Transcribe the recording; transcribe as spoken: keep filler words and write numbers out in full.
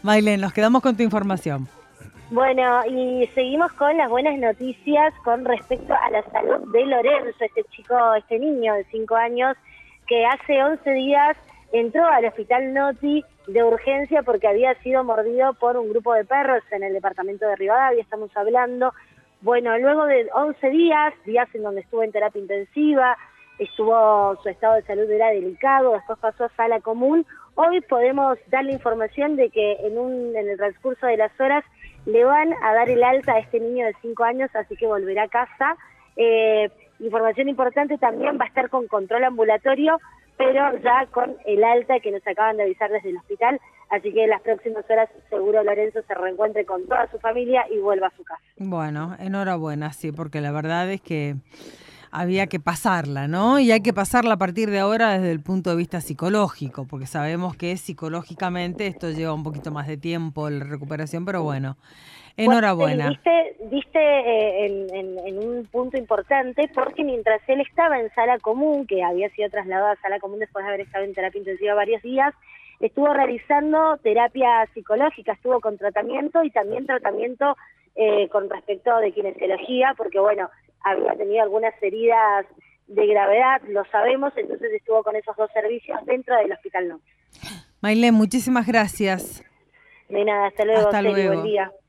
Mailén, nos quedamos con tu información. Bueno, y seguimos con las buenas noticias con respecto a la salud de Lorenzo, este chico, este niño de cinco años, que hace once días entró al hospital Noti de urgencia porque había sido mordido por un grupo de perros en el departamento de Rivadavia, estamos hablando. Bueno, luego de once días, días en donde estuvo en terapia intensiva, estuvo, su estado de salud era delicado, después pasó a sala común. Hoy podemos dar la información de que en, un, en el transcurso de las horas le van a dar el alta a este niño de cinco años, así que volverá a casa. Eh, información importante también, va a estar con control ambulatorio, pero ya con el alta que nos acaban de avisar desde el hospital, así que en las próximas horas seguro Lorenzo se reencuentre con toda su familia y vuelva a su casa. Bueno, enhorabuena, sí, porque la verdad es que había que pasarla, ¿no? Y hay que pasarla a partir de ahora desde el punto de vista psicológico, porque sabemos que psicológicamente esto lleva un poquito más de tiempo, la recuperación, pero bueno, enhorabuena. Bueno, diste, diste eh, en, en, en un punto importante, porque mientras él estaba en sala común, que había sido trasladado a sala común después de haber estado en terapia intensiva varios días, estuvo realizando terapia psicológica, estuvo con tratamiento y también tratamiento eh, con respecto de kinesiología, porque bueno, había tenido algunas heridas de gravedad, lo sabemos, entonces estuvo con esos dos servicios dentro del Hospital Noti. Mailén, muchísimas gracias. De nada, hasta luego, Hasta Celi, luego. buen día.